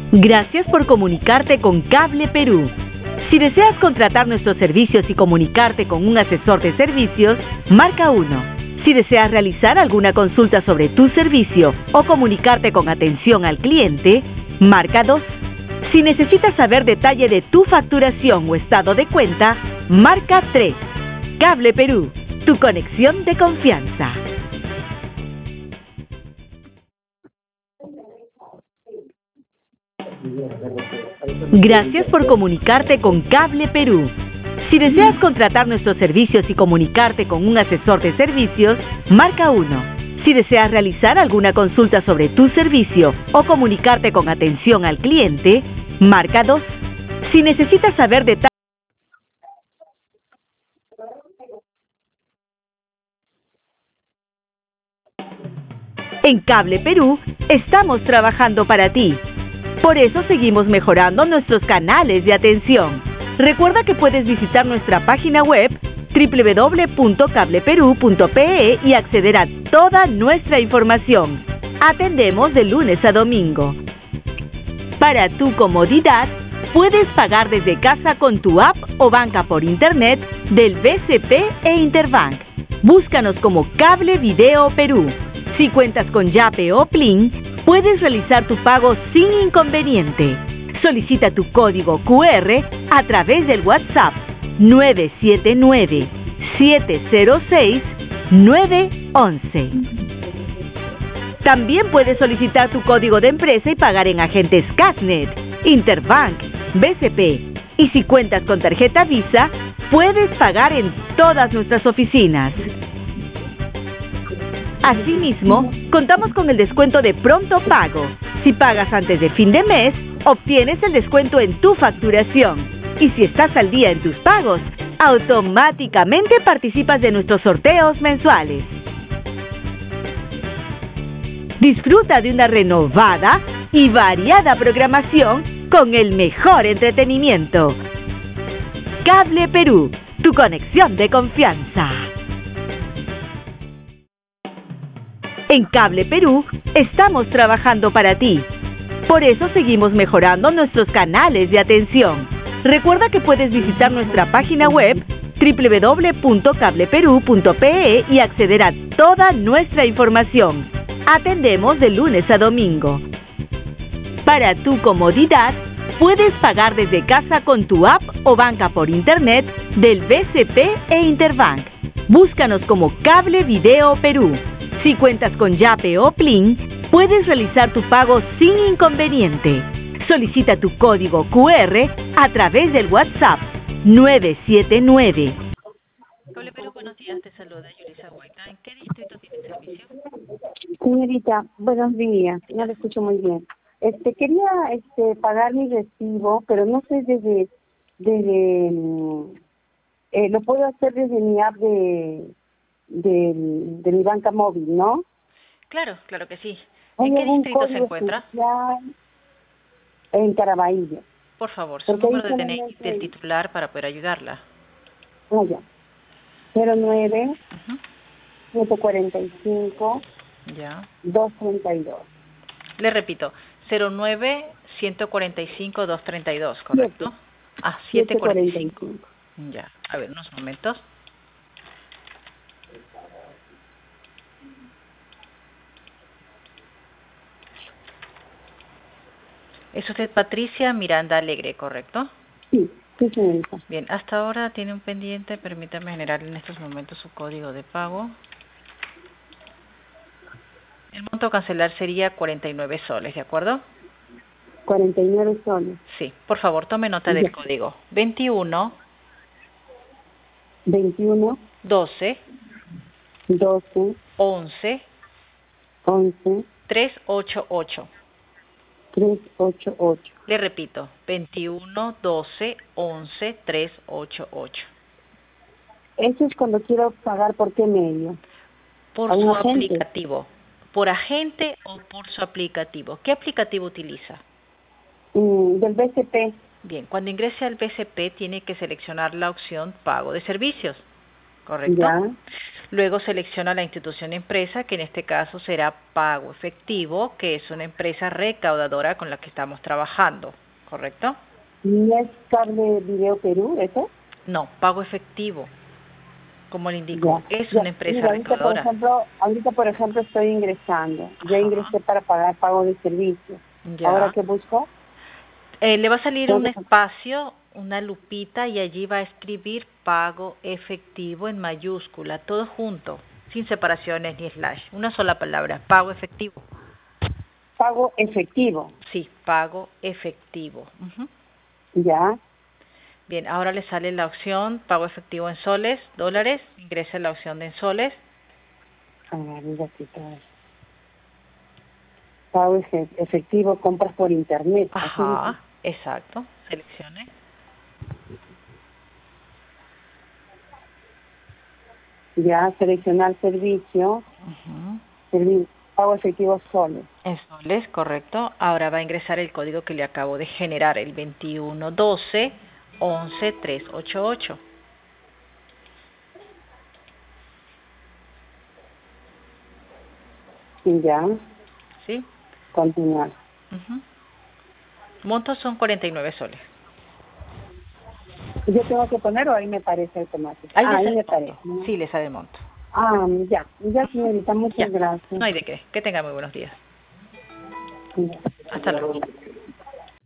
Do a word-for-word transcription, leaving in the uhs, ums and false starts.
Gracias por comunicarte con Cable Perú. Si deseas contratar nuestros servicios y comunicarte con un asesor de servicios, marca uno. Si deseas realizar alguna consulta sobre tu servicio o comunicarte con atención al cliente, marca dos. Si necesitas saber detalle de tu facturación o estado de cuenta, marca tres. Cable Perú, tu conexión de confianza. Gracias por comunicarte con Cable Perú. Si deseas contratar nuestros servicios y comunicarte con un asesor de servicios, marca uno. Si deseas realizar alguna consulta sobre tu servicio o comunicarte con atención al cliente, marca dos. Si necesitas saber detalles... En Cable Perú, estamos trabajando para ti. Por eso seguimos mejorando nuestros canales de atención. Recuerda que puedes visitar nuestra página web doble u doble u doble u punto cable perú punto pe e y acceder a toda nuestra información. Atendemos de lunes a domingo. Para tu comodidad, puedes pagar desde casa con tu app o banca por internet del B C P e Interbank. Búscanos como Cable Video Perú. Si cuentas con Yape o Plin, puedes realizar tu pago sin inconveniente. Solicita tu código cu erre a través del WhatsApp nueve siete nueve, siete cero seis, nueve once. También puedes solicitar tu código de empresa y pagar en agentes Casnet, Interbank, B C P. Y si cuentas con tarjeta Visa, puedes pagar en todas nuestras oficinas. Asimismo, contamos con el descuento de pronto pago. Si pagas antes de fin de mes, obtienes el descuento en tu facturación. Y si estás al día en tus pagos, automáticamente participas de nuestros sorteos mensuales. Disfruta de una renovada y variada programación con el mejor entretenimiento. Cable Perú, tu conexión de confianza. En Cable Perú, estamos trabajando para ti. Por eso seguimos mejorando nuestros canales de atención. Recuerda que puedes visitar nuestra página web doble u doble u doble u punto cable perú punto pe e y acceder a toda nuestra información. Atendemos de lunes a domingo. Para tu comodidad, puedes pagar desde casa con tu app o banca por internet del B C P e Interbank. Búscanos como Cable Video Perú. Si cuentas con Yape o Plin, puedes realizar tu pago sin inconveniente. Solicita tu código cu erre a través del WhatsApp nueve siete nueve. Cable Perú, buenos días, te saluda Yulisa Huayca. ¿En qué distrito tiene servicio? Señorita, buenos días, no le escucho muy bien. Este, quería este, pagar mi recibo, pero no sé desde, desde eh, lo puedo hacer desde mi app de, de, de mi banca móvil, ¿no? Claro, claro que sí. ¿Hay ¿En qué algún distrito se código encuentra? especial? En Caraballo. Por favor, su Porque ahí número de D N I solamente del hay- titular para poder ayudarla. Ah, ya. cero nueve, Ujú. ciento cuarenta y cinco, Ya. doscientos treinta y dos. Le repito, cero nueve, ciento cuarenta y cinco, doscientos treinta y dos, ¿correcto? Ah, setecientos cuarenta y cinco. Ya, a ver, unos momentos. Es usted Patricia Miranda Alegre, ¿correcto? Sí, sí, señorita. Bien, hasta ahora tiene un pendiente, permítame generar en estos momentos su código de pago. El monto a cancelar sería cuarenta y nueve soles, ¿de acuerdo? cuarenta y nueve soles. Sí, por favor, tome nota del Ya. código. veintiuno, veintiuno, doce, doce, once, once, trescientos ochenta y ocho. trescientos ochenta y ocho. Le repito, veintiuno, doce, once, trescientos ochenta y ocho. Eso es cuando quiero pagar por qué medio. Por ¿A un su agente? aplicativo. ¿Por agente o por su aplicativo? ¿Qué aplicativo utiliza? Mm, del B C P. Bien, cuando ingrese al B C P tiene que seleccionar la opción pago de servicios. ¿correcto? Ya. Luego selecciona la institución empresa, que en este caso será Pago Efectivo, que es una empresa recaudadora con la que estamos trabajando, ¿correcto? ¿Y es Cable Video Perú, eso? No, Pago Efectivo, como le indico, Ya, es ya. una empresa Mira, ahorita por recaudadora. ejemplo, ahorita por ejemplo estoy ingresando. Ya Ajá. ingresé para pagar pago de servicio. Ya. ¿Ahora qué busco? Eh, le va a salir un Tengo que- espacio, una lupita, y allí va a escribir Pago Efectivo en mayúscula, todo junto, sin separaciones ni slash. Una sola palabra, Pago Efectivo. Pago efectivo. Sí, Pago Efectivo. Ujú. Ya. Bien, ahora le sale la opción Pago Efectivo en soles, dólares. Ingrese la opción de en soles. A ver, un ratito. a ver. Pago efe- efectivo, compras por internet. así Ajá, exacto. Seleccione. dice. Ya, seleccionar servicio. Ujú. servi- pago efectivo soles. En soles, correcto. Ahora va a ingresar el código que le acabo de generar, el veintiuno doce once trescientos ochenta y ocho. Y ya, ¿Sí? continuar. Ujú. Montos son cuarenta y nueve soles. ¿Yo tengo que poner o ahí me parece automático? Ahí Ah, le ahí sale me el monto. parece. ¿no? Sí, le sale el monto. Ah, ya, ya Ujú. señorita, Ya. muchas gracias. No hay de qué. Que tenga muy buenos días. Ya. Hasta luego.